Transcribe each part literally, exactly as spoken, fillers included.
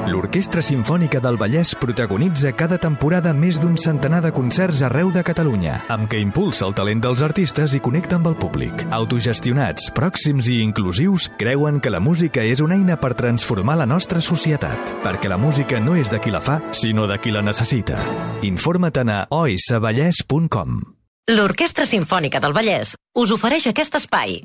L'Orquestra Simfònica del Vallès protagonitza cada temporada més d'un centenar de concerts arreu de Catalunya, amb què impulsa el talent dels artistes i connecta amb el públic. Autogestionats, pròxims i inclusius, creuen que la música és una eina per transformar la nostra societat, perquè la música no és de qui la fa, sinó de qui la necessita. Informa't a oisavallès punt com. L'Orquestra Simfònica del Vallès us ofereix aquest espai.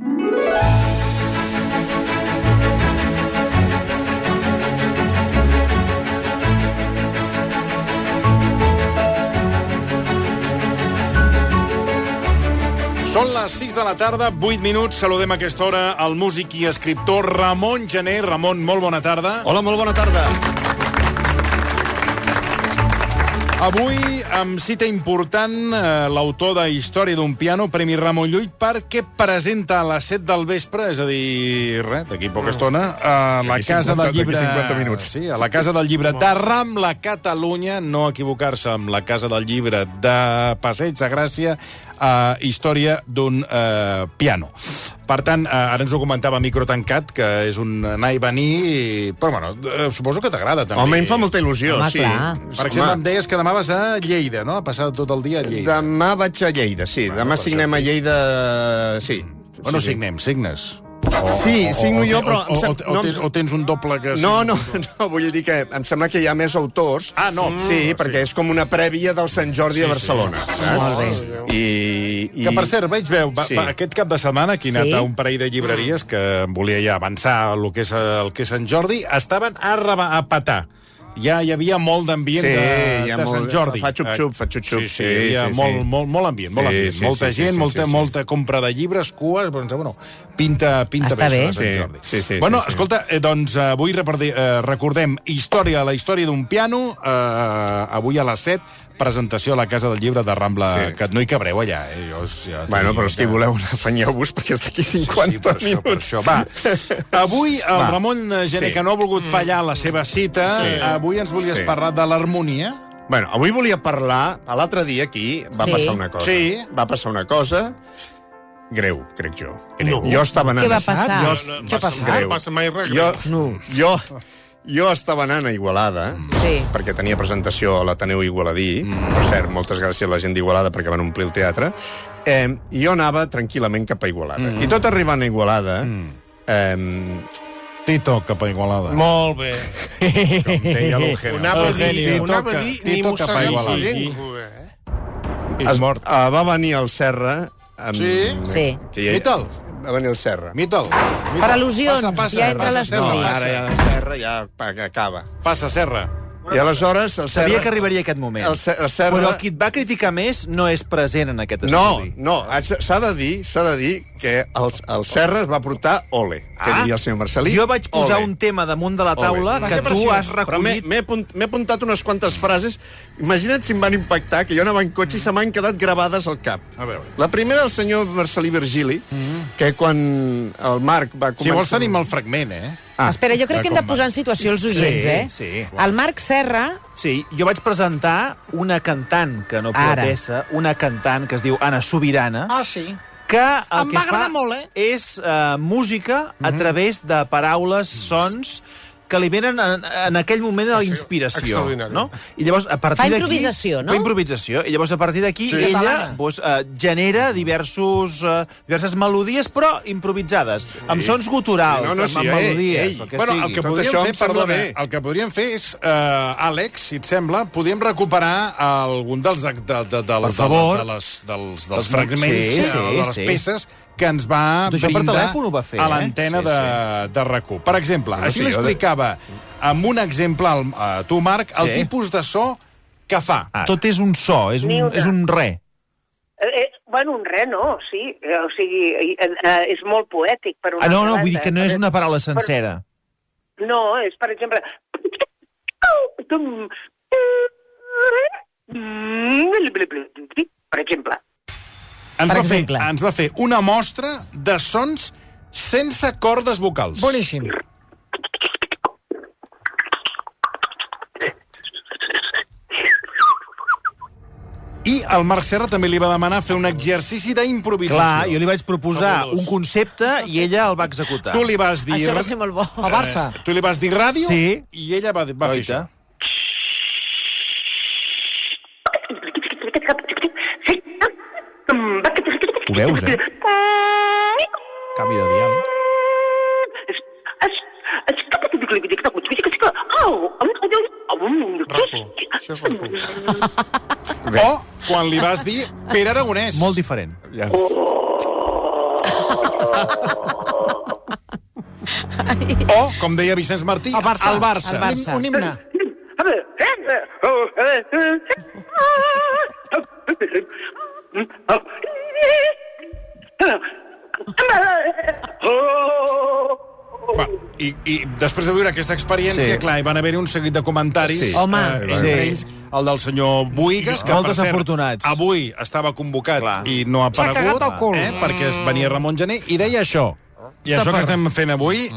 Són les sis de la tarda, vuit minuts. Saludem a aquesta hora el músic i escriptor Ramon Gené. Ramon, molt bona tarda. Hola, molt bona tarda. Avui, amb cita important, eh, l'autor de Història d'un piano, Premi Ramon Llull, perquè presenta a les set del vespre, és a dir, res, d'aquí poca estona, a la Casa del Llibre... cinquanta minuts. Sí, a la Casa del Llibre de Rambla, Catalunya, no equivocar-se amb la Casa del Llibre de Passeig de Gràcia, a Història d'un eh, piano. Per tant, eh, ara ens ho comentava a micro tancat, que és un anar i venir, i... però bueno, eh, suposo que t'agrada també. Home, em fa molta il·lusió, Home, sí. clar. Per exemple, em deies que demà vas a Lleida, no? A passar tot el dia a Lleida. Demà vaig a Lleida, sí. Bueno, Demà per signem això, a Lleida... Sí. O no sí, signem, signes. Sí, signo jo, però... O, o, em sem- o, no, tens, o tens un doble que... No, no, no, vull dir que em sembla que hi ha més autors. Ah, no. Sí, perquè és com una prèvia del Sant Jordi Sí, a Barcelona, sí. saps? Molt bé. I, i... Que, per cert, vaig veure, va, Sí. va, aquest cap de setmana, que he anat Sí. a un parell de llibreries que volia ja avançar el que és, el que és Sant Jordi, estaven a, reba, a petar. Ja hi havia molt d'ambient Sí, de, hi ha de Sant molt- Jordi. fa xup-xup, fa xup-xup. Sí, sí, Sí, hi havia sí, sí. molt, molt, molt ambient, molt Sí, ambient. sí, molta sí, gent, sí, molta, sí, sí. molta compra de llibres, cues, però, bueno, pinta, pinta Està bé, bé. això de Sant Sí, Jordi. sí, sí, bueno, sí, sí. escolta, eh, doncs avui repardi, eh, recordem història, la història d'un piano, eh, avui a les set, presentació a la Casa del Llibre de Rambla, Sí. que no hi cabreu allà. Eh? Jo, ja, Bueno, però és que hi voleu anar, afanyeu-vos, perquè és d'aquí cinquanta sí, per això, per minuts. això. Va, avui el Va. Ramon Gené, Sí. que no ha volgut fallar la seva cita, Sí. avui ens volies Sí. parlar de l'harmonia. Bueno, avui volia parlar... L'altre dia aquí va Sí. passar una cosa. Sí. Va passar una cosa greu, crec jo. Greu. Jo estava anant... Què va passar? Jo, No, no, Què ha passa- passat? no passa mai res Jo, greu. No. jo, jo estava anant a Igualada, Sí. perquè tenia presentació a l'Ateneu Igualadí. Mm. Per cert, moltes gràcies a la gent d'Igualada perquè van omplir el teatre. Eh, I jo anava tranquil·lament cap a Igualada. Mm. I tot arribant a Igualada... Mm. Eh, Tito, cap a Igualada. Molt bé. Com deia l'Eugenio. Ho anava a dir, Eugenio, ho anava a Tito, dir, ni Tito cap a mossegant Igualada. llengua, eh? es, mort. Uh, va venir el Serra... Amb, Sí? Sí. Que ja, Mita'l. Va venir el Serra. Mita'l. Per al·lusions, ja entre les No, noi. ara ja el Serra ja pa- que acaba. Passa, Serra. I aleshores el Serra... Sabia que arribaria aquest moment. El, Ce- el Serra... Però el qui et va criticar més no és present en aquest No, estudi. no, haig- s'ha de dir, s'ha de dir que el, el Serra es va portar ole, que Ah, diria el senyor Marcelí. Jo vaig posar ole. un tema damunt de la taula Ole. que tu has Però m'he recollit. m'he apunt- m'he apuntat unes quantes frases. Imagina't si em van impactar, que jo anava en cotxe i se m'han quedat gravades al cap. A veure. La primera, el senyor Marcelí Virgili, que quan el Marc va començar... Si vols tenim el fragment, eh? Ah, Espera, jo crec que hem de com posar en situació els oients, Sí, eh? sí. El Marc Serra... Sí, jo vaig presentar una cantant, que no Ara. poetessa, una cantant que es diu Anna Sobirana, Ah, sí? que el Em que va fa agradar molt, eh? és uh, música a través de paraules, sons que li venen en, en aquell moment de la inspiració. Extraordinari. No? I llavors, a partir Fa d'aquí... improvisació, no? Fa improvisació. I llavors, a partir d'aquí, Sí. ella Catalana. doncs, uh, genera diversos, uh, diverses melodies, però improvisades, sí. amb sons guturals, Sí, no, no, amb, sí, amb ell, melodies, ell. el que Bueno, sigui. el que Tot podríem això fer, em sembla perdona, bé. el que podríem fer és, uh, Àlex, si et sembla, podríem recuperar algun dels, de, de, de, de, favor. de, les, dels, dels Dels- fragments, sí, de, sí, de les sí. peces que ens va Això per brindar telèfon ho va fer, a eh? l'antena Sí, de, de RAC u. Per exemple, Bueno, així sí, jo de- l'explicava amb un exemple al- a tu, Marc, el Sí. tipus de so que fa. Ah, tot és un so, és Ni un, una. és un re. Eh, eh, bueno, un res, no, sí. Eh, o sigui, eh, eh, és molt poètic, per una Ah, no, no, altra vull dir banda. que no és Per- una paraula sencera. No, és, per exemple... Per exemple. Ens Per va, fer, exemple. ens va fer una mostra de sons sense cordes vocals. Boníssim. I al Marc Serra també li va demanar fer un exercici d'improvisació. Clar, jo li vaig proposar un concepte i ella el va executar. Tu li vas dir... Això va ser molt bo. A Barça. Tu li vas dir ràdio Sí. i ella va, va fer això. Ho veus, eh? Canvi de dial. Això és raco. O quan li vas dir Pere Aragonès. Molt diferent. Ja. O, com deia Vicenç Martí, El Barça. al Barça. El Barça. Un himne. Va, i, I després de viure aquesta experiència, Sí. clar, hi van haver un seguit de comentaris. Sí. Home. eh, entre Sí. ells, el del senyor Buigas, que, Molt per cert, desafortunats. avui estava convocat Clar. i no ha S'ha aparegut, cagat el cul. eh, perquè es venia Ramon Gené, i deia això. I això que estem fent avui,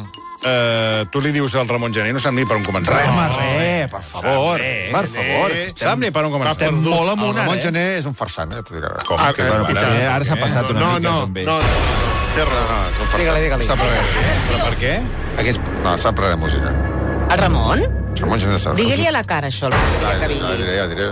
eh, tu li dius al Ramon Gené, no sap ni per on començar. Res, home, res, per favor. Res, Per favor. Sap ni per on començar. Estem molt amunt, El Ramon ara, eh? Gené és un farsant, eh? T'ho diré. Com Ah, que... eh, bueno, i ara- tant. Eh, ara s'ha passat una No, mica, no, també. no, no. Té raó. No, és un farsant. Digue-li, digue-li. Sap res. Però per què? Aquest... No, sap res de música. El Ramon? Ramon Gené sap. Digui-li a la cara això, el dia que Ja vingui. diré, ja diré.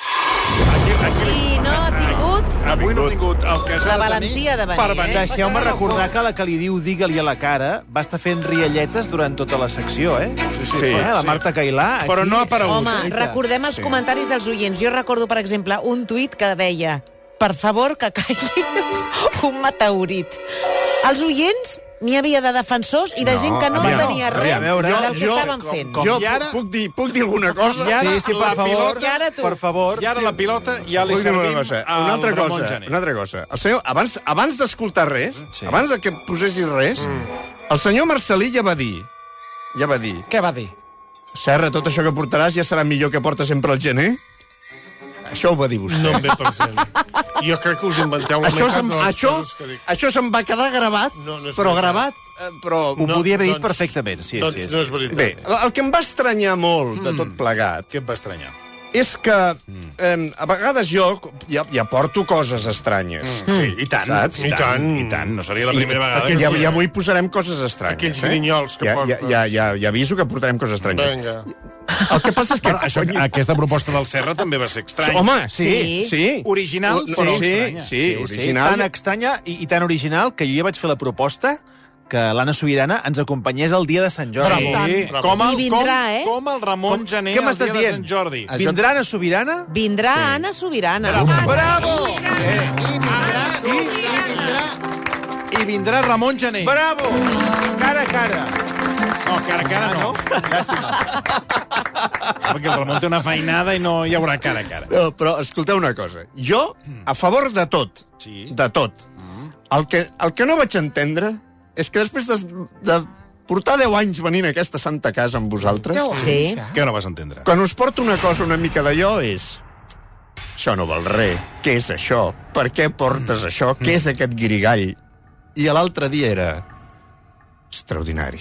Aquí, aquí, I no ha tingut avui no ha tingut el que s'ha la de valentia de tenir venir, per venir. eh? Deixeu-me recordar que la que li diu digue-li a la cara va estar fent rialletes durant tota la secció, eh? Sí, sí. Eh, la Marta Cailà. Aquí... Però no ha aparegut. Home, Mica. recordem els comentaris dels oients. Jo recordo, per exemple, un tuit que deia per favor, que caigui un meteorit. Els oients n'hi havia de defensors i de gent que no aviam, tenia aviam, res a veure, del que jo- estaven fent. Com, Jo I ara- puc, puc, dir, puc dir alguna cosa? I ara Sí, sí, per la favor. pilota- I ara tu. Per favor. I ara la pilota ja li Vull dir una servim cosa, al una altra Ramon cosa, Gené. una altra cosa. El senyor, abans, abans d'escoltar res, Sí. abans de que posessis res, el senyor Marcelí ja va dir, ja va dir, Què va dir? Serra, tot això que portaràs ja serà millor que porta sempre el gener? Això ho va dir vostè. No em ve per gent. Jo crec que us inventeu la Això, meitat se'm, de les això, coses que dic. això se'm va quedar gravat, No, no és però veritat. gravat, eh, però... Ho No, podia haver dit doncs- perfectament, sí, doncs sí, sí. no és veritat. Bé, el que em va estranyar molt de tot plegat Què et va estranyar? és que eh, a vegades jo ja, ja porto coses estranyes. Sí, i tant, Saps? i tant, i tant. No seria la primera vegada. I, que- ja, ja avui posarem coses estranyes. Aquells eh? grinyols que ja, ja, portes. ja, ja, ja aviso que portarem coses estranyes. Vinga. El que passa és que... Bueno, això, aquesta proposta del Serra també va ser estranya. Home, sí, Sí. sí. Original, sí, però sí, estranya. sí, Sí, original. tan estranya i, i tan original que jo ja vaig fer la proposta que l'Anna Sobirana ens acompanyés el dia de Sant Jordi. Sí, Bravo. com el, I vindrà, com, eh? com el Ramon Com- Gené què el m'estàs dia de dient? Sant Jordi. Es- Vindrà Anna Sobirana? Vindrà sí. Anna Sobirana. Bravo! I vindrà Ramon Gené. Bravo! Cara a cara. No, cara a cara no. Perquè el Ramon té una feinada i no hi haurà cara a cara. No, però escolteu una cosa. Jo, a favor de tot, Sí. de tot, el que, el que no vaig entendre és que després de, de portar deu anys venint a aquesta santa casa amb vosaltres, Sí. Què no vas entendre? quan us porto una cosa una mica d'allò és... Això no val res. Què és això? Per què portes això? Què és aquest guirigall? I l'altre dia era... Extraordinari.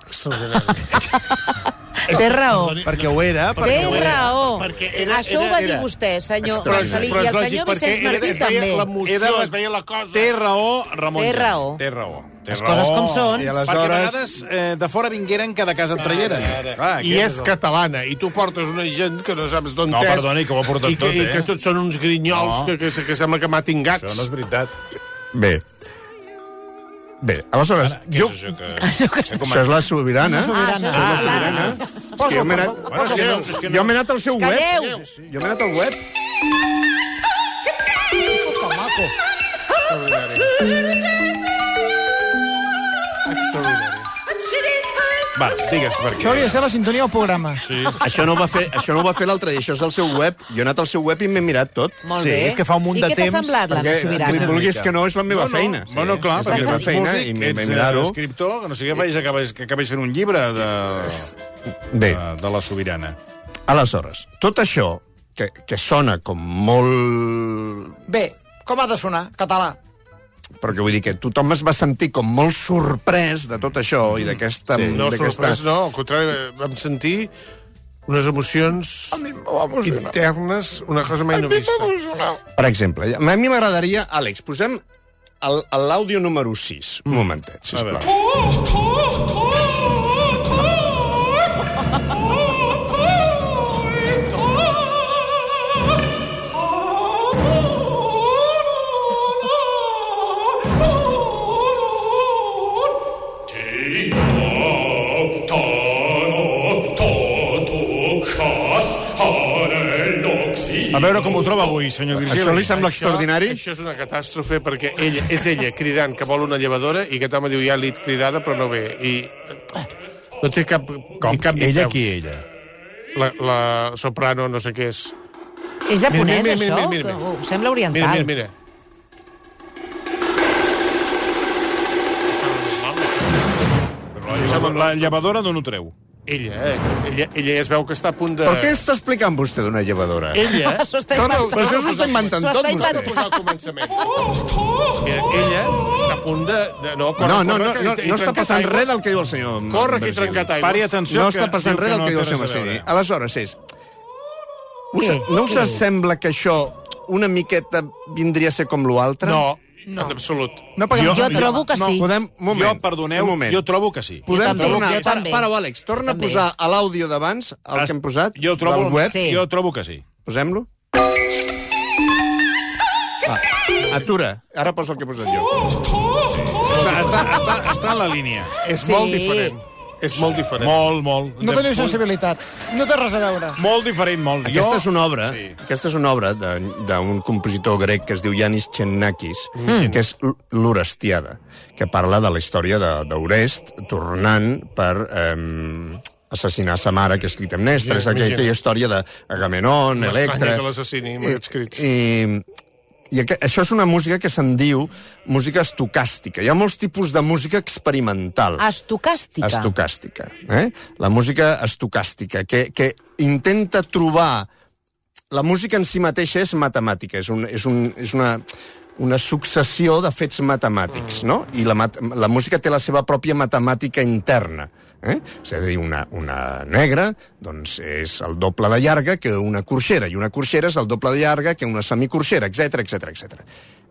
Té raó. Perquè ho era, Té perquè ho era. raó. Perquè era- Això ho era- va dir era- vostè, senyor Però- Marcelí, Però i és el lògic, senyor perquè Vicenç era- Martí es veia també. l'emoció, Era la- es veia la cosa. Té raó, Ramon Té Gené. raó. Té raó. Té Les raó. coses com són. I Perquè a aleshores... vegades eh, de fora vingueren que de casa et tragueren. Clar, I aquest és el- catalana, i tu portes una gent que no saps d'on No, és. perdoni, que ho ha portat i que, tot, I eh? que tots són uns grinyols No. que, que, que sembla que matin gats. Això no és veritat. Bé. Bé, aleshores, Ara, què jo... és això que... Això és la sobirana. Sobirana. Ah, la sobirana. És que jo m'he anat, Bueno, és que no, és que jo no. m'he anat al seu web. Calleu! Jo m'he anat al web. Que maco. Va, digues per Això hauria de què. ser la sintonia del programa. Sí. Això no ho va fer, això no ho va fer l'altre dia, això és el seu web. Jo he anat al seu web i m'he mirat tot. Molt Sí, bé. és que fa un munt I de què t'ha temps, semblat, l'Anna Perquè, Sobirana? vulguis que no, és la meva feina. Bueno, clar, és la perquè meva ets feina músic, i m'he ets m'he eh, mirat-ho. escriptor, que no sigui que acabés, que acabés fent un llibre de, Bé, de, de la Sobirana. aleshores, tot això, que, que sona com molt... Bé, com ha de sonar? Català. Perquè vull dir que tothom es va sentir com molt sorprès de tot això i d'aquesta... No, d'aquesta- sorprès no, al contrari, vam sentir unes emocions internes, una cosa mai no vista. Per exemple, a mi m'agradaria... Àlex, posem el- l'àudio número sis. Un momentet, sisplau. A veure com ho troba avui, senyor Virgili. Això li sembla extraordinari? Això és una catàstrofe perquè ella, és ella cridant que vol una llevadora i aquest home diu ja l'he cridada però no ve. I no té cap... Com? Ni cap ni Ella peus. qui, ella? La, la soprano, no sé què és. És japonès, Mira, mira, mira, això? mira, mira. Que- oh, sembla oriental. Mira, mira, mira. La, la llevadora d'on ho treu? Ella, eh? Ella, ella ja es veu que està a punt de... Per què està explicant vostè d'una llevadora? Ella... S'ho està No, no, inventant. però això s'ho està inventant S'ho tot, està vostè. inventant. posar al començament. Ella, ella està a punt de... de no, corre, No, no, no, corre, no, que he no està trencat passant aigües. res del que diu el senyor Corre, que he Virgili. trencat aigües. Pari atenció, No que està passant diu res que del que diu el té senyor res a Massini. veure. Aleshores, és... Us, Què? no us Què? sembla que això una miqueta vindria a ser com l'altre? No, no, en absolut. No, perquè Jo, jo trobo que sí. Podem... Un moment, Jo, perdoneu, un moment. jo trobo que sí. Podem també, tornar... jo també. Para, para, Àlex, torna També. a posar a l'àudio d'abans, el que hem posat, Jo trobo, del web. Sí. jo trobo que sí. Posem-lo. Va, atura. Ara posa el que he posat jo. Està, està, està, està en la línia. És Sí. molt diferent. És molt diferent. Molt, molt. No teniu sensibilitat. No té res a veure. Molt diferent, molt. Aquesta Jo- és una obra, Sí. aquesta és una obra de- d'un compositor grec que es diu Yanis Chennakis, mm. que és L- l'Orestiada, que parla de la història de- d'Orest tornant per eh, assassinar sa mare, que és Clitemnestra, és Ja, aquella, imagina't. aquella història d'Agamenon, M'estranya Electra... que l'assassini amb aquests crits. I, i aqu això és una música que se'n diu música estocàstica. Hi ha molts tipus de música experimental. Estocàstica. Estocàstica. Eh? La música estocàstica, que, que intenta trobar... La música en si mateixa és matemàtica, és, un, és, un, és una, una successió de fets matemàtics, no? I la, mat la música té la seva pròpia matemàtica interna. Eh? És a dir, una, una negra doncs és el doble de llarga que una corxera, i una corxera és el doble de llarga que una semicorxera, etc etc etc.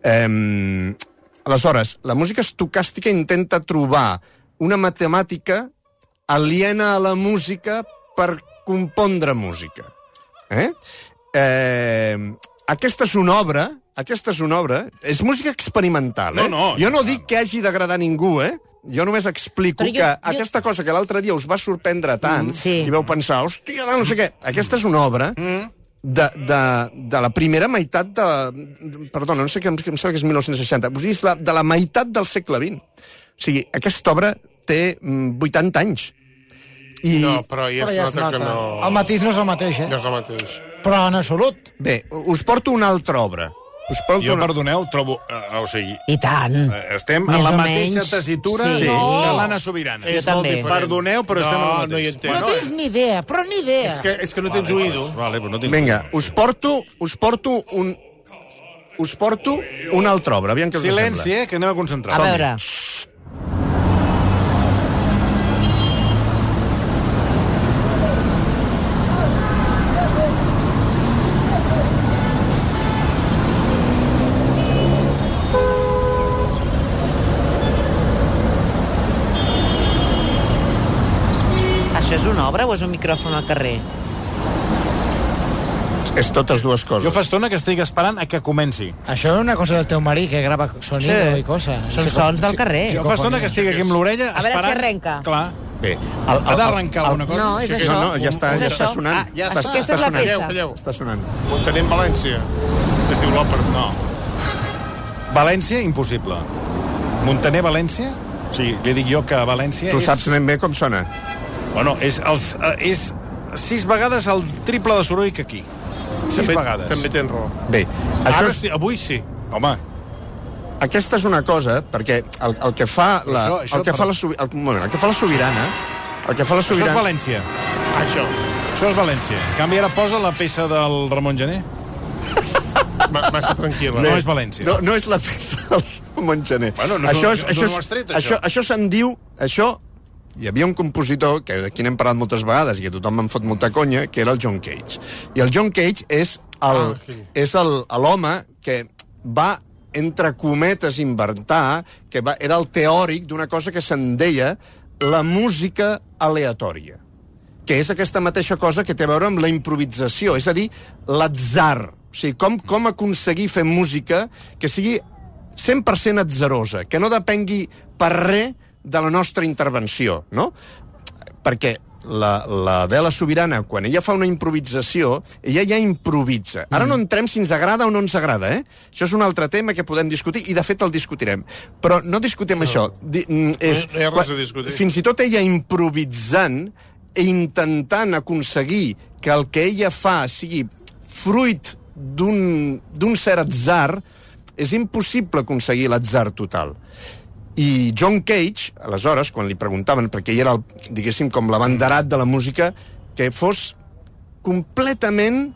Eh, aleshores, la música estocàstica intenta trobar una matemàtica aliena a la música per compondre música. Eh? Eh, aquesta és una obra, aquesta és una obra, és música experimental, eh? No, no, jo no dic que hagi d'agradar a ningú, eh? Jo només explico Però jo- que jo- aquesta cosa que l'altre dia us va sorprendre tant, Sí. i vau pensar, hòstia, no sé què, aquesta és una obra de, de, de la primera meitat de... de perdona, no sé què, em sembla que és mil nou-cents seixanta, vull dir, és la, de la meitat del segle vint. O sigui, aquesta obra té mm, vuitanta anys. I, No, però ja Però es ja es nota que nota. no... El matís no és el mateix, eh? No és el mateix. Però en absolut. Bé, us porto una altra obra. Us porto Jo, una... perdoneu, trobo... Uh, o sigui, I tant. eh, estem Més en la o mateixa menys. tessitura Sí. de No. l'Anna Sobirana. Jo també. Perdoneu, però estem en el No, mateix. no hi entenc. No tens ni idea, però ni idea. És que, és que no tens oïdo. Vale, però no tinc... Vinga, us porto, us porto un... Us porto una altra obra, aviam què us Silenci, sembla. eh, que anem a concentrar. A veure. Això és una obra o és un micròfon al carrer? És totes dues coses. Jo fa estona que estic esperant a que comenci. Això és una cosa del teu marit, que grava sonido Sí. i cosa. Són sons del carrer. Jo fa estona que estic aquí amb l'orella A veure esperant... si arrenca. Clar. Bé, el, Ha d'arrencar alguna cosa? No, és Sí, això. No, no, ja està, És ja això. està sonant. Ah, ja està, està. Aquesta és la sonant. peça. Calleu, calleu. Està sonant. Tenim València. Es diu l'òpera. No. València, impossible. Montaner, València? Sí, li dic jo que València Tu és... saps ben bé com sona. Bueno, és, els, eh, és sis vegades el triple de soroll que aquí. Sis També, vegades. també tens raó. Bé, això Ara és, sí, avui sí. Home, aquesta és una cosa, perquè el, el que fa la, Això- això el que per- fa la, sobi- el, un moment, el que fa la sobirana, el que fa la això és sobirana... València. Això. Això és València. En canvi, ara posa la peça del Ramon Gené. Ma- Massa tranquil·la. No és València. No, no és la peça del Montgener. Bueno, no és això un- és, no això, ho has tret, això, això. això se'n diu... Això hi havia un compositor, que d'aquí n'hem parlat moltes vegades i que tothom me'n fot molta conya, que era el John Cage. I el John Cage és el, Ah, sí. és el- l'home que va, entre cometes, inventar, que va, era el teòric d'una cosa que se'n deia la música aleatòria, que és aquesta mateixa cosa que té a veure amb la improvisació, és a dir, l'atzar. O sigui, com, com aconseguir fer música que sigui cent per cent atzarosa, que no depengui per res de la nostra intervenció, no? Perquè la, la Adela Sobirana, quan ella fa una improvisació, ella ja improvisa. Ara no entrem si ens agrada o no ens agrada, eh? Això és un altre tema que podem discutir, i de fet el discutirem. Però no discutim no. això. Di, és, No hi ha res a discutir. Fins i tot ella improvisant i intentant aconseguir que el que ella fa sigui fruit d'un d'un cert atzar, és impossible aconseguir l'atzar total. I John Cage, aleshores, quan li preguntaven, perquè ell era, el, diguéssim, com l'abanderat de la música, que fos completament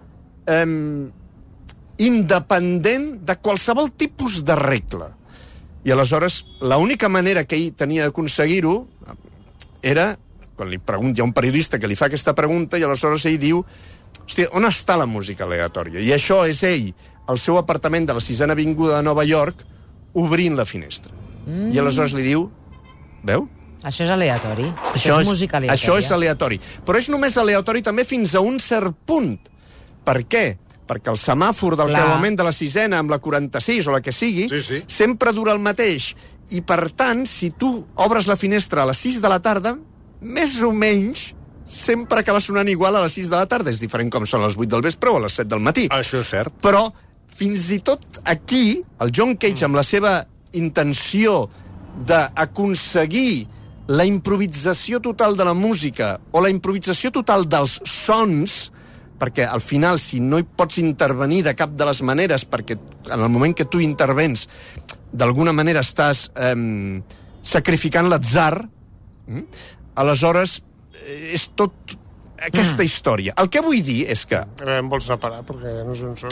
eh, independent de qualsevol tipus de regla. I aleshores, l'única manera que ell tenia d'aconseguir-ho era, quan li pregunta, hi ha un periodista que li fa aquesta pregunta, i aleshores ell diu, hòstia, on està la música aleatòria? I això és ell, al seu apartament de la sisena avinguda de Nova York, obrint la finestra. Mm. I aleshores li diu, veu? Això és aleatori. Això, Això és és, música aleatòria. això és aleatori. Però és només aleatori també fins a un cert punt. Per què? Perquè el semàfor del Clar. creuament de la sisena amb la quaranta-sis o la que sigui, Sí, sí. sempre dura el mateix. I, per tant, si tu obres la finestra a les sis de la tarda, més o menys sempre acaba sonant igual a les sis de la tarda. És diferent com són a les vuit del vespre o a les set del matí. Això és cert. Però, fins i tot aquí, el John Cage, amb la seva intenció d'aconseguir la improvisació total de la música o la improvisació total dels sons, perquè al final, si no hi pots intervenir de cap de les maneres, perquè en el moment que tu intervens, d'alguna manera estàs eh, sacrificant l'atzar, mm? aleshores eh, és tot aquesta mm. història. El que vull dir és que... Eh, em vols separar, perquè no sé on soc.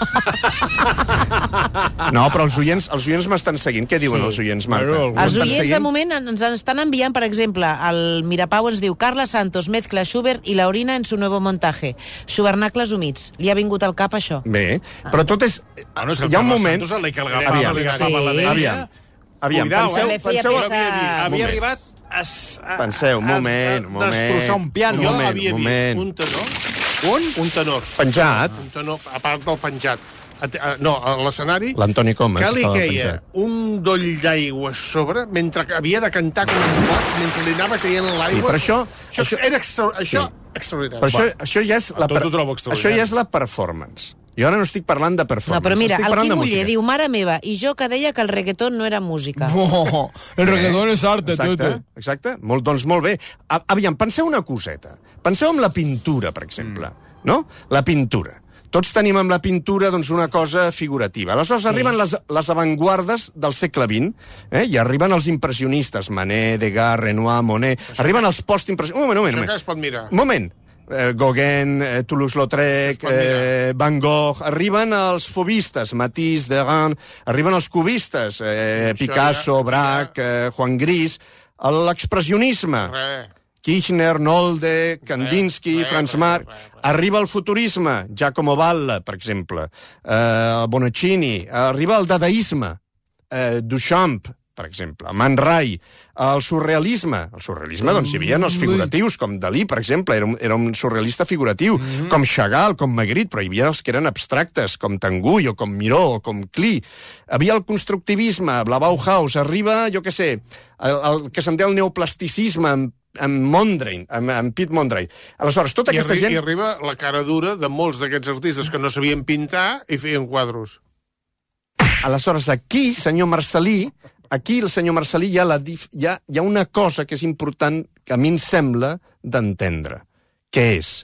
No, però els oients, els oients m'estan seguint. Què diuen Sí. els oients, Marta? Bueno, Els M'estan oients, seguint? de moment, ens en estan enviant, per exemple, el Mirapau ens diu Carla Santos mezcla Schubert i Laurina en su nuevo montaje. Subernacles humits. Li ha vingut al cap això? Bé, però tot és... Bueno, és que Hi ha un Carles moment... Santos, el que l'agafava, Aviam, li agafava sí. la dèria. Aviam, aviam, Cuidao, penseu... eh? Feia penseu peça- Havia moment. arribat a, a, Penseu, un moment, a, un a moment. destrossar un piano. Un Jo moment, havia un vist moment. un tenor, Un? un tenor, Penjat, un tenor, a part del penjat, a, a, no, a l'escenari, l'Antoni Comas que li estava queia penjat. un doll d'aigua a sobre mentre que havia de cantar com un pot, mentre li anava caient l'aigua. Sí, però això... Això, això, era extra, això Sí. extraordinari. però això, això ja és la, tot ho trobo això extraordinari. ja és la performance. Jo ara no estic parlant de performance. No, però mira, estic el parlant Quim de Muller música. diu, mare meva, i jo que deia que el reggaeton no era música. Oh, el reggaeton és arte, Exacte, tete. exacte. Molt, doncs molt bé. A, aviam, penseu una coseta. Penseu en la pintura, per exemple. Mm. No? La pintura. Tots tenim amb la pintura doncs, una cosa figurativa. Aleshores sí. arriben les, les avantguardes del segle vint, eh? i arriben els impressionistes, Manet, Degas, Renoir, Monet... Això arriben els postimpressionistes... Un moment, un moment. Això un que moment. es pot mirar. Un moment. Eh, Gauguin, eh, Toulouse-Lautrec, Es pot mirar. eh, Van Gogh... Arriben els fobistes, Matisse, Degas... Arriben els cubistes, eh, Això Picasso, ja- Braque, eh, Juan Gris... L'expressionisme... Res. Kirchner, Nolde, Kandinsky, res, Franz res, Marc... res, res. Arriba el futurisme, Giacomo Balla, per exemple, eh, Bonoccini, arriba el dadaisme, eh, Duchamp, per exemple, Man Ray, el surrealisme. El surrealisme, doncs, hi havia els figuratius, com Dalí, per exemple, era un, era un surrealista figuratiu, mm -hmm. com Chagall, com Magritte, però hi havia els que eren abstractes, com Tanguy, o com Miró, o com Klee. Havia el constructivisme, la Bauhaus, arriba, jo què sé, el, el que se'n diu el neoplasticisme, amb amb Mondrian, amb, amb Piet Mondrian. Aleshores, tota I, aquesta arri gent... I arriba la cara dura de molts d'aquests artistes que no sabien pintar i feien quadros. Aleshores, aquí, senyor Marcelí, aquí el senyor Marcelí hi ha, la dif... hi, ha, hi ha una cosa que és important, que a mi em sembla d'entendre, que és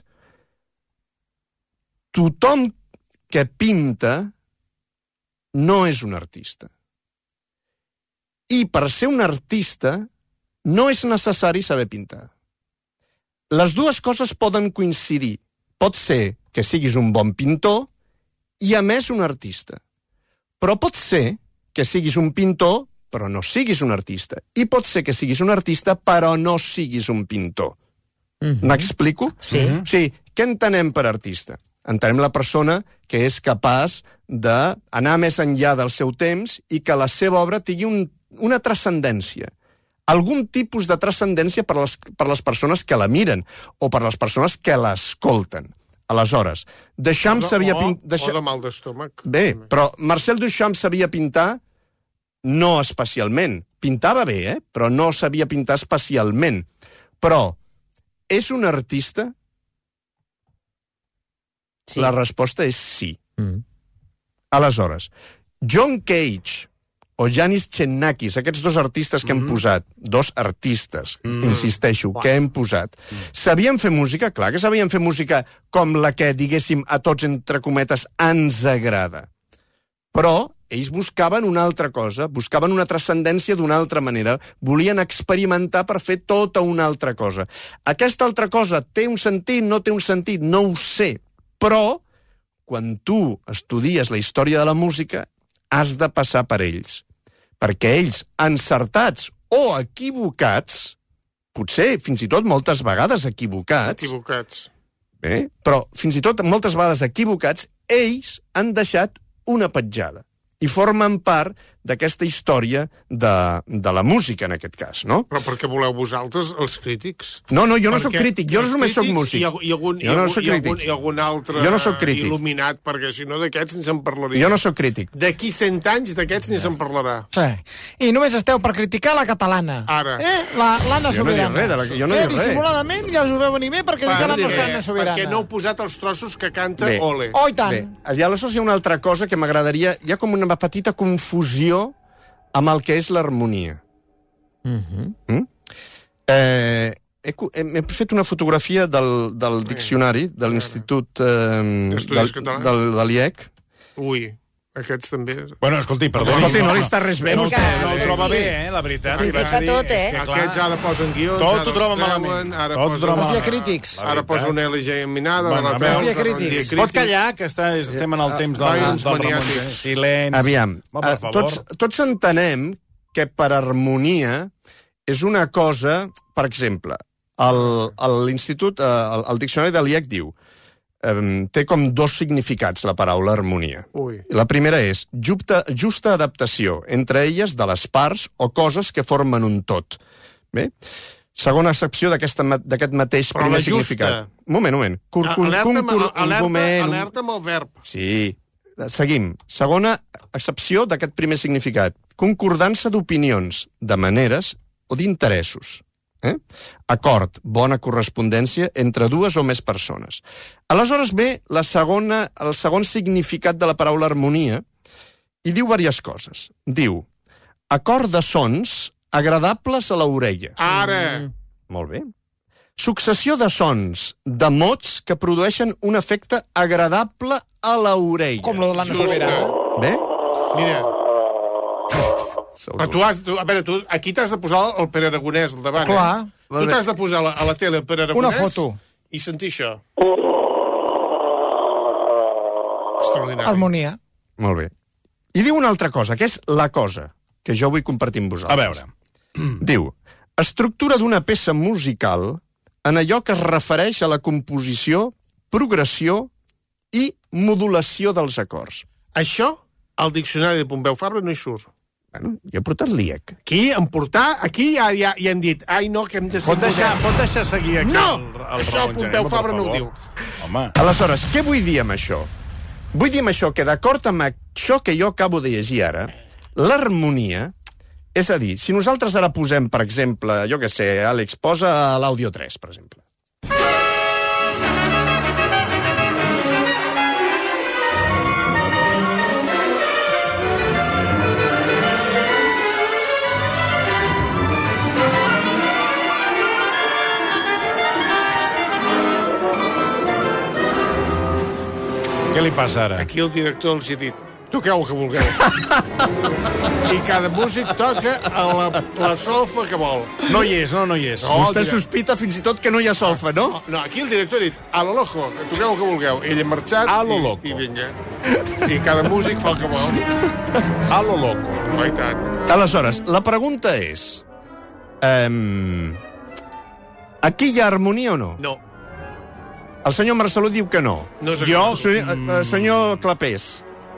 tothom que pinta no és un artista. I per ser un artista no és necessari saber pintar. Les dues coses poden coincidir. Pot ser que siguis un bon pintor i, a més, un artista. Però pot ser que siguis un pintor però no siguis un artista. I pot ser que siguis un artista, però no siguis un pintor. Mm-hmm. M'explico? Sí. Mm-hmm. O sigui, què entenem per artista? Entenem la persona que és capaç d'anar més enllà del seu temps i que la seva obra tingui un, una transcendència. Algun tipus de transcendència per les, per les persones que la miren o per les persones que l'escolten. Aleshores, Duchamp sabia pintar... O de mal d'estómac. Bé, però Marcel Duchamp sabia pintar no especialment. Pintava bé, eh? Però no sabia pintar especialment. Però és un artista? Sí. La resposta és sí. Mm. Aleshores, John Cage o Yanis Chennakis, aquests dos artistes que mm. hem posat, dos artistes, mm. insisteixo, wow. que hem posat, mm. sabien fer música? Clar que sabien fer música com la que, diguéssim, a tots, entre cometes, ens agrada. Però ells buscaven una altra cosa, buscaven una transcendència d'una altra manera, volien experimentar per fer tota una altra cosa. Aquesta altra cosa té un sentit, no té un sentit, no ho sé. Però, quan tu estudies la història de la música, has de passar per ells. Perquè ells, encertats o equivocats, potser fins i tot moltes vegades equivocats... Equivocats. Bé, però fins i tot moltes vegades equivocats, ells han deixat una petjada. I formen part d'aquesta història de, de la música, en aquest cas, no? Però per què voleu vosaltres, els crítics? No, no, jo no sóc crític, jo només sóc músic. I, i, algun, jo no i, sóc i, crític. algun, I algun altre jo no sóc crític. il·luminat, perquè si no d'aquests ni se'n parlaria. Jo no sóc crític. D'aquí cent anys d'aquests ni se'n parlarà. Sí. I només esteu per criticar la catalana. Ara. Eh? L'Anna jo Sobirana. No dic res, de la, jo no eh, dic res. Dissimuladament ja us ho veu venir bé per criticar la nostra Anna Sobirana. Perquè no heu posat els trossos que canta Bé. Ole. Oh, i tant. Bé, i aleshores hi ha una altra cosa que m'agradaria... Hi ha com una petita confusió amb el que és l'harmonia. Mm-hmm. Mm? Eh, he, he, he fet una fotografia del, del diccionari de l'Institut eh, del, del, de l'I E C. Ui, aquests també... Bueno, escolti, perdoni. Escolti, no li està res bé. No, Vostè, no ho troba bé, eh, la veritat. Li fixa tot, eh? Aquests ara posen guions, tot ara ho troba els treuen, malament. ara Tot posen... Els diacrítics. Ara posa un L geminada, Bueno, la a veure, treu, diacrítics. Pot callar, que està, estem en el temps del, Vai, del uns Ramon. maniàtics. Eh? Silenci. Aviam, Va, per eh, favor. tots, tots entenem que per harmonia és una cosa... Per exemple, l'Institut, el, el diccionari de l'I E C diu eh, té com dos significats la paraula harmonia. Ui. La primera és justa, justa adaptació entre elles de les parts o coses que formen un tot. Bé? Segona accepció d'aquest mateix Però primer la justa. significat. Un moment, un moment. Cur, cur, Alerta, cur, cur, alerta, un moment, un... alerta amb el verb. Sí. Seguim. Segona accepció d'aquest primer significat. Concordança d'opinions, de maneres o d'interessos. Eh? Acord, bona correspondència entre dues o més persones. Aleshores ve la segona, el segon significat de la paraula harmonia i diu diverses coses. Diu, acord de sons agradables a l'orella. Ara! Mm. Molt bé. Successió de sons, de mots que produeixen un efecte agradable a l'orella. Com lo de l'Anna Sobirana. Bé? Mira. Però tu has, tu, a veure, tu, aquí t'has de posar el Pere Aragonès al davant, Clar. eh? Tu t'has de posar a la, a la tele el Pere Aragonès... Una foto. I sentir això. Extraordinari. Harmonia. Molt bé. I diu una altra cosa, que és la cosa, que jo vull compartir amb vosaltres. A veure. Diu, estructura d'una peça musical en allò que es refereix a la composició, progressió i modulació dels acords. Això, al diccionari de Pompeu Fabra no hi surt. Bueno, jo he portat l'I E C. Aquí, en portar, aquí ja, ja, ja hem dit, ai no, que hem de ser... Pot deixar, pot deixar seguir aquí no! el, el Això Ramon Pompeu Genema, Fabra per no ho favor. diu. Home. Aleshores, què vull dir amb això? Vull dir amb això que, d'acord amb això que jo acabo de llegir ara, l'harmonia, és a dir, si nosaltres ara posem, per exemple, jo què sé, Àlex, posa l'àudio tres, per exemple. Què li passa ara? Aquí el director els ha dit, toqueu el que vulgueu. I cada músic toca a la, la solfa que vol. No hi és, no, no hi és. No, Vostè dirà- sospita fins i tot que no hi ha solfa, no? No, no, aquí el director ha dit, a lo loco, que toqueu el que vulgueu. Ell ha marxat A lo i, loco. i vinga. I cada músic fa el que vol. A lo loco. Oh, i tant. Aleshores, la pregunta és... Um, aquí hi ha harmonia o no? No. El senyor Marcelú diu que no. No és Jo... Senyor, eh, senyor Clapés,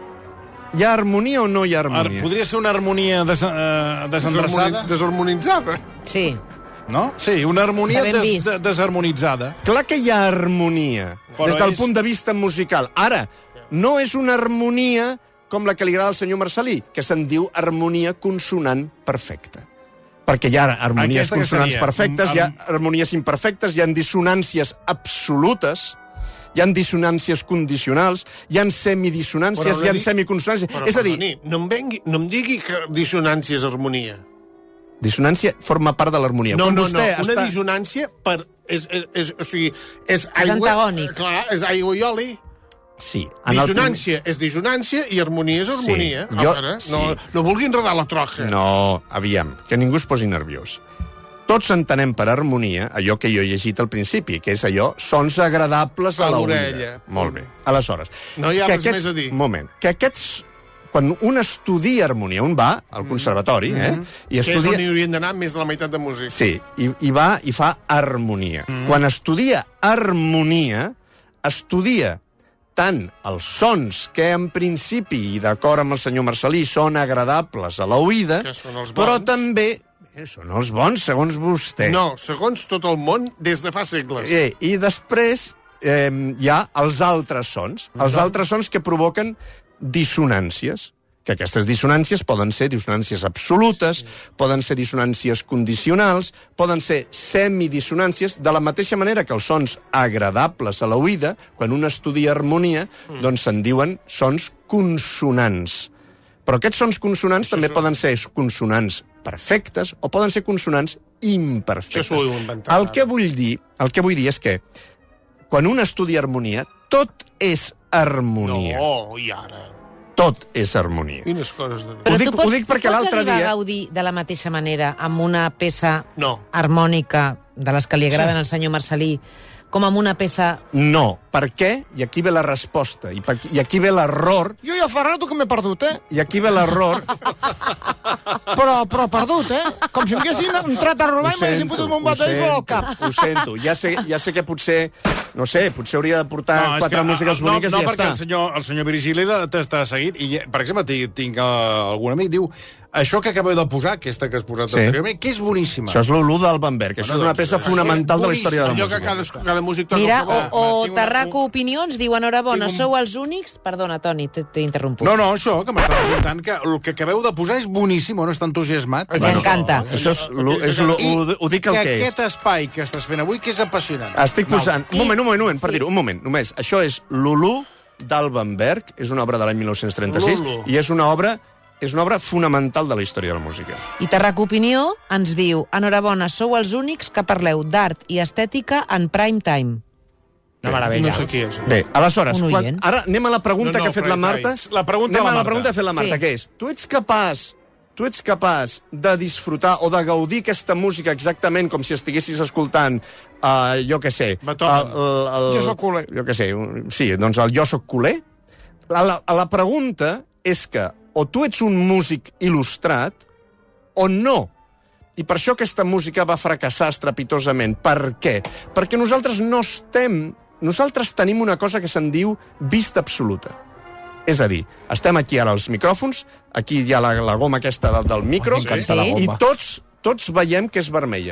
hi ha harmonia o no hi ha Ar harmonia? podria ser una harmonia des uh, desendreçada? Desharmonitzada. Sí. No? Sí, una harmonia Està ben des vist. de desharmonitzada. Clar que hi ha harmonia, Però des del és- punt de vista musical. Ara, no és una harmonia com la que li agrada al senyor Marcelí, que se'n diu harmonia consonant perfecta. Perquè hi ha harmonies Aquesta que consonants seria? perfectes, Amb- hi ha harmonies imperfectes, hi ha dissonàncies absolutes, hi ha dissonàncies condicionals, hi ha semidissonàncies, Però hi ha no di- semiconsonàncies... Però, És a dir, perdoni, no em, vengui, no em digui que dissonància és harmonia. dissonància forma part de l'harmonia. No, Quan no, no. vostè Una està... dissonància per... És, és, és, o sigui, és aigua... antagònic. Clar, és aigua i oli. Sí. en el Dissonància és dissonància i harmonia és harmonia. Sí, jo- A veure, sí. no, no vulgui enredar la troca. No, aviam, que ningú es posi nerviós. Tots entenem per harmonia allò que jo he llegit al principi, que és allò, sons agradables a, A l'orella. l'orella. Molt bé. Aleshores... No hi ha que res més a dir. Un moment. Que aquests... Quan un estudia harmonia, un va al conservatori, eh? I Que és on estudia... hi haurien d'anar més de la meitat de músics. Sí, i, i va i fa harmonia. Mm. Quan estudia harmonia, estudia tant els sons que, en principi, i d'acord amb el senyor Marcelí, són agradables a l'oïda, Que són els però bons. també... Eh, són els bons, segons vostè. No, segons tot el món, des de fa segles. Eh, I després eh, hi ha els altres sons. Els altres sons que provoquen dissonàncies, que aquestes dissonàncies poden ser dissonàncies absolutes, poden ser dissonàncies condicionals, poden ser semidissonàncies, de la mateixa manera que els sons agradables a l'oïda, quan un estudia harmonia, mm. doncs se'n diuen sons consonants. Però aquests sons consonants Això també són- poden ser consonants perfectes o poden ser consonants imperfectes. Això s'ho heu inventat, El que ara. vull dir, el que vull dir és que quan un estudia harmonia, tot és harmonia. No, i ara? Tot és harmonia. Quines coses de... Però Ho dic- tu pots, ho dic perquè tu pots l'altre arribar dia- a gaudir de la mateixa manera amb una peça No. harmònica de les que li agraden al senyor Marcelí com amb una peça... No. Per què? I aquí ve la resposta. I, per, i aquí ve l'error. Jo ja fa rato que m'he perdut, eh? I aquí ve l'error. Però, però perdut, eh? Com si m'haguessin entrat a robar i m'haguessin fotut un batall al cap. Ho sento. Ja sé, ja sé que potser, no sé, potser hauria de portar és quatre que, músiques no, boniques no, i ja perquè està. el senyor, el senyor Virgili la- t'està seguint. I, per exemple, tinc, tinc uh, algun amic diu això que acabeu de posar, aquesta que has posat Sí. anteriorment, que és boníssima. Això és l'Olu del Bamberg. Això és una peça fonamental de la història de la Allò que música. cada, cada músic toca Mira, el que vol. o, o tinc una- Tarraco Opinions diu enhorabona, tinc un- sou els únics... Perdona, Toni, t'he t'he interromput. No, no, això, que m'està preguntant, que el que acabeu de posar és boníssim, o no està entusiasmat? Li encanta. Això és, lo, és lo, ho, ho dic el que que és. aquest espai que estàs fent avui, que és apassionant. Estic posant... I- Un moment, un moment, un moment, per Sí. dir-ho, un moment, només. Això és Lulú d'Albenberg, és una obra de l'any mil nou-cents trenta-sis, Lulu. i és una obra és una obra fonamental de la història de la música. I Tarraco Opinió ens diu enhorabona, sou els únics que parleu d'art i estètica en prime time. Una meravella. No sé qui és. Bé, aleshores, Un quan, oient. ara anem a la pregunta No, no, que ha fet la Frai, Marta. Frai. La pregunta anem de la a la Marta. pregunta que ha fet la Marta, Sí. que és, tu ets capaç tu ets capaç de disfrutar o de gaudir aquesta música exactament com si estiguessis escoltant, uh, jo què sé... Beethoven. El, el, el, Jo soc culer. Jo què sé, un- sí, doncs el jo soc culer. La, la, la pregunta és que o tu ets un músic il·lustrat o no. I per això aquesta música va fracassar estrepitosament. Per què? Perquè nosaltres no estem... Nosaltres tenim una cosa que se'n diu vista absoluta. És a dir, estem aquí ara als micròfons, aquí hi ha la, la goma aquesta del, del micro, M'encanta la i goma. tots, tots veiem que és vermella.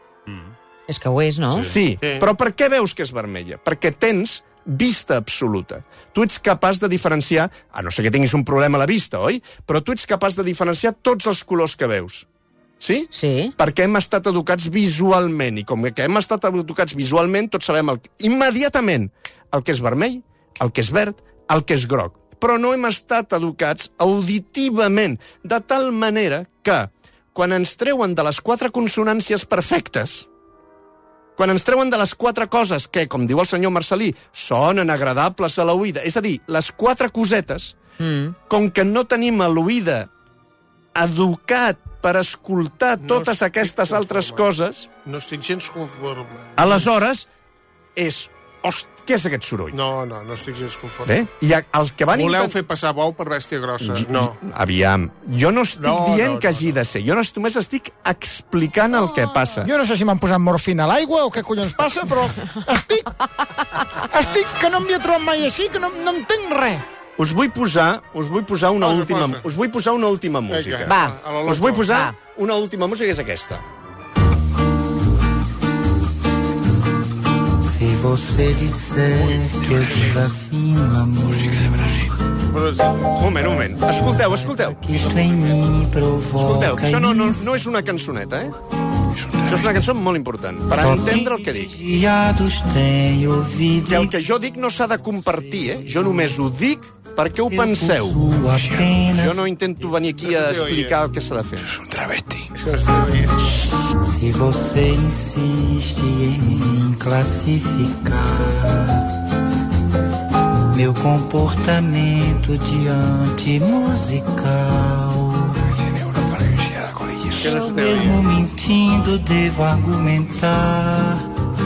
És que ho és, no? Sí, Sí. però per què veus que és vermella? Perquè tens vista absoluta. Tu ets capaç de diferenciar, a no ser que tinguis un problema a la vista, oi? Però tu ets capaç de diferenciar tots els colors que veus. Sí? Sí. Perquè hem estat educats visualment, i com que hem estat educats visualment, tots sabem el, immediatament el que és vermell, el que és verd, el que és groc. Però no hem estat educats auditivament, de tal manera que, quan ens treuen de les quatre consonàncies perfectes, quan ens treuen de les quatre coses que, com diu el senyor Marcelí, sonen agradables a l'oïda, és a dir, les quatre cosetes, Mm. com que no tenim a l'oïda educat per escoltar No totes estic aquestes altres conforme. coses, No estic gens conforme. aleshores és host, què és aquest soroll? No, no, no estic gens conforme. Bé, i els que van Voleu intent- fer passar bou per bèstia grossa. No. Aviam, jo no estic No, dient no, que no, hagi de ser. Jo no, només estic explicant el que passa. Jo no sé si m'han posat morfina a l'aigua o què collons passa, però estic... estic que no m'hi he trobat mai així, que no, no entenc res. Us vull posar, us vull posar una Posa, última, posa. us vull posar una última música. Vinga, Va. a lo Us vull loco. posar Va. una última música, que és aquesta. Se você disser que eu desafio amor, Un moment, un moment. Escolteu, escolteu. que isto em mim Escolteu, provoca això no, no, no és una cançoneta, eh? Això és una cançó molt important, per entendre el que dic. Vigiados tenho ouvido Que el que jo dic no s'ha de compartir, eh? Jo només ho dic perquè ho penseu. possuo apenas. Jo no intento venir aquí a explicar el que s'ha de fer. És que no es diu, Se você insiste em classificar meu comportamento diante musical, que no eu se mesmo mentindo devo argumentar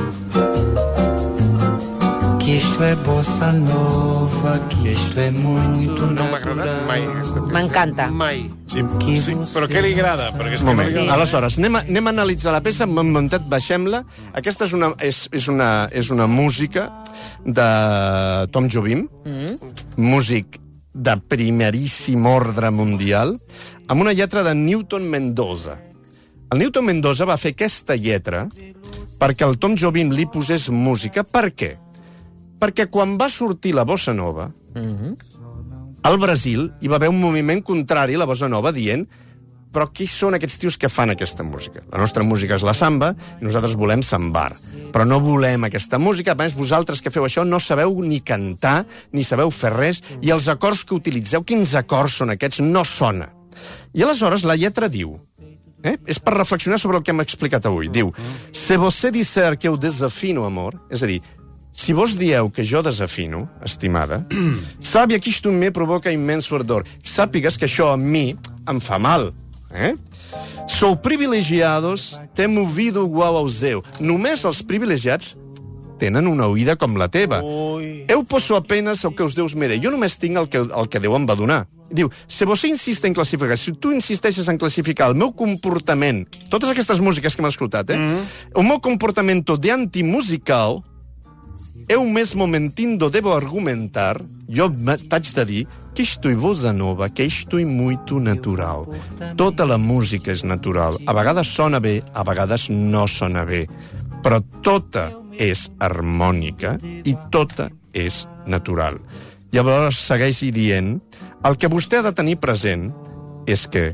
que isto é bossa nova, que isto é muito No m'ha agradat mai, natural. aquesta peça. M'encanta. Mai. Sí, sí, però què li agrada? Perquè és Un que moment. no li Sí. agrada. Aleshores, anem a, anem a analitzar la peça, un momentet, baixem-la. Aquesta és una, és, és, una, és una música de Tom Jobim, mm. músic de primeríssim ordre mundial, amb una lletra de Newton Mendoza. El Newton Mendoza va fer aquesta lletra perquè el Tom Jobim li posés música. Per què? Perquè quan va sortir la bossa nova, mm-hmm. al Brasil hi va haver un moviment contrari a la bossa nova dient però qui són aquests tios que fan aquesta música? La nostra música és la samba i nosaltres volem sambar. Però no volem aquesta música. A més, vosaltres que feu això no sabeu ni cantar, ni sabeu fer res, i els acords que utilitzeu, quins acords són aquests? No sona. I aleshores la lletra diu, eh? és per reflexionar sobre el que hem explicat avui, diu, se você disser que eu desafino amor, és a dir, si vos dieu que jo desafino, estimada, sàbia que isto me provoca immenso ardor. Sàpigues que això a mi em fa mal. Eh? Sou privilegiados, tem ouvido igual ao seu. Només els privilegiats tenen una oïda com la teva. Ui. Eu posso apenas el que els déus me dé. Jo només tinc el que, el que Déu em va donar. Diu, si você insiste en classificar, si tu insisteixes en classificar el meu comportament, totes aquestes músiques que hem escoltat, eh? Mm. el meu comportamento de antimusical, eu mesmo mentindo devo argumentar, jo t'haig de dir que isto é bossa nova, que isto é muito natural. Tota la música és natural. A vegades sona bé, a vegades no sona bé. Però tota és harmònica i tota és natural. Llavors segueix dient, el que vostè ha de tenir present és que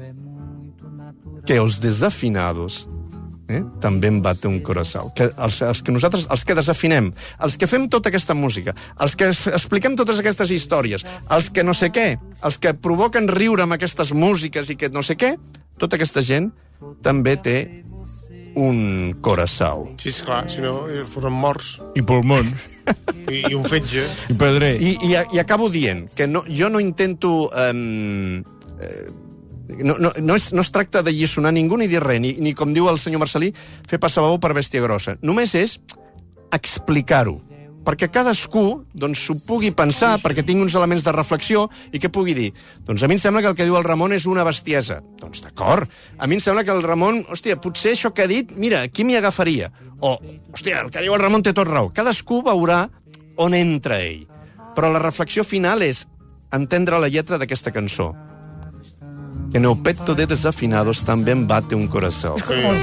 que els desafinados eh, també em bate un coração. Que els, els que nosaltres, els que desafinem, els que fem tota aquesta música, els que expliquem totes aquestes històries, els que no sé què, els que provoquen riure amb aquestes músiques i que no sé què, tota aquesta gent també té un coração. Sí, esclar, si no eh, foren morts. I pulmons. I, i un fetge. I pedrer. I, i, i acabo dient que no, jo no intento... Um, eh, no, no, no, es, no es tracta de lliçonar ningú ni dir res, ni, ni com diu el senyor Marcelí, fer passar bou per bèstia grossa. Només és explicar-ho. Perquè cadascú doncs, s'ho pugui pensar, perquè tingui uns elements de reflexió i que pugui dir, doncs a mi em sembla que el que diu el Ramon és una bestiesa. Doncs d'acord. A mi em sembla que el Ramon, hòstia, potser això que ha dit, mira, aquí m'hi agafaria. O, hòstia, el que diu el Ramon té tot raó. Cadascú veurà on entra ell. Però la reflexió final és entendre la lletra d'aquesta cançó. Que en el peto de desafinados també em bate un coração.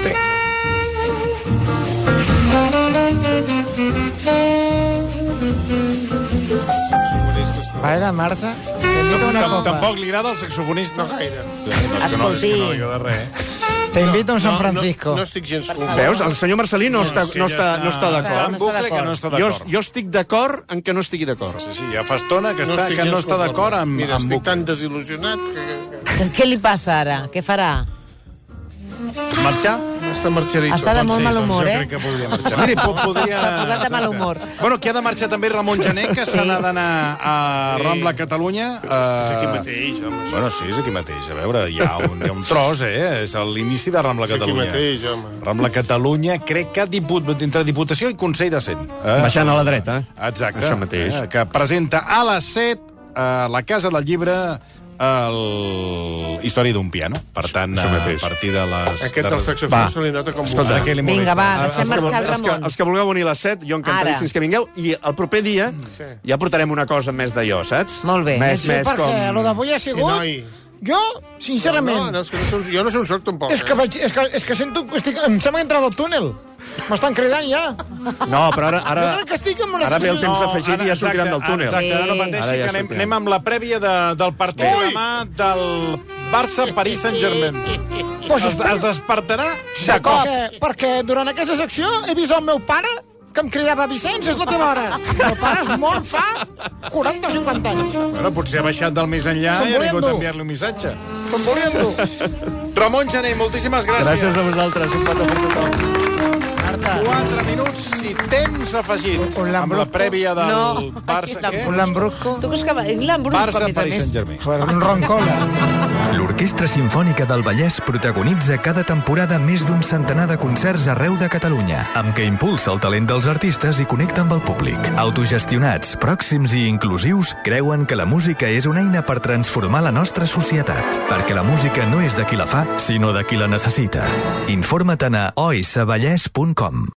Vaya, Marta, No, t'invito a una tam- copa. tampoc li agrada el saxofonista? No gaire. Hòstia, és que no, és Escolti. que no li agrada res. T'invito a un San No, Francisco. no, no estic gens conforme. Veus? El senyor Marcelí no, està, és que no, ja està, no està No d'acord. en està bucle que d'acord. no està Jo, d'acord. jo estic d'acord en que no estigui d'acord. Sí, sí, ja fa estona que, està, estic que no gens està conforme. d'acord amb, Mira, amb estic bucle. tan desil·lusionat que... que- Què li passa ara? Què farà? Marxar? Està marxarito. Està de molt mal humor, Jo eh? crec que podria marxar. Sí, po- podria... S'ha posat de mal humor. Bueno, qui ha de marxar també Ramon Gené, que se Sí. n'ha d'anar a Rambla Catalunya. És aquí Eh, mateix, home. Bueno, sí, és aquí mateix. A veure, hi ha un, hi ha un tros, eh? És l'inici de Rambla És aquí Catalunya. mateix, home. Rambla Catalunya, crec que diput, entre Diputació i Consell de Cent. Eh? Baixant a la dreta. Exacte. Això mateix. Eh? Que presenta a les set a la Casa del Llibre el... Història d'un piano. Per tant, Això a mateix. partir de les... Aquest del de... saxofon Va. se li nota com Escolta, volar. Aquell humorista. Vinga, va, Els deixem que, marxar el els, que, Ramon. els que vulgueu venir a les set, jo encantadíssims que vingueu, i el proper dia Sí. ja portarem una cosa més d'allò, saps? Molt bé. Més, Sí, més perquè com... lo d'avui ha Sí, sigut... noi. Jo, sincerament, No, no, és que no som, jo no som soc tampoc. és, que eh? vaig, és, que, és que sento... Estic, em sembla que he entrat al túnel. M'estan cridant ja. No, però ara... ara... Jo crec que estic en una Ara ve el situació- temps afegit i ja sortiran del túnel. Exacte, ara no Sí. pateixi, Ara ja que anem, sortirem. anem amb la prèvia de, del partit Ui! demà del Barça-Paris Saint-Germain. Pues Es, espera. es despertarà de Sí, cop. perquè, perquè durant aquesta secció he vist el meu pare que em cridava Vicenç, és la teva hora. El meu pare és mort fa quaranta o cinquanta anys. Bueno, potser ha baixat del més enllà Se'n i ha volien vingut a dur. enviar-li un missatge. Se'n volien dur. Ramon Gené, moltíssimes gràcies. Gràcies a vosaltres, un petó per tothom. Marta, Quatre minuts i temps afegit. Un Amb la lambrusco. prèvia del No. Barça. Què? un lambrusco Tu creus que va... Un lambrusco, a més a Barça-Paris més. Saint-Germain. per un roncola. L'Orquestra Simfònica del Vallès protagonitza cada temporada més d'un centenar de concerts arreu de Catalunya, amb què impulsa el talent dels artistes i connecta amb el públic. Autogestionats, pròxims i inclusius, creuen que la música és una eina per transformar la nostra societat, perquè la música no és de qui la fa, sinó de qui la necessita. Informa't a o s vallès punt com.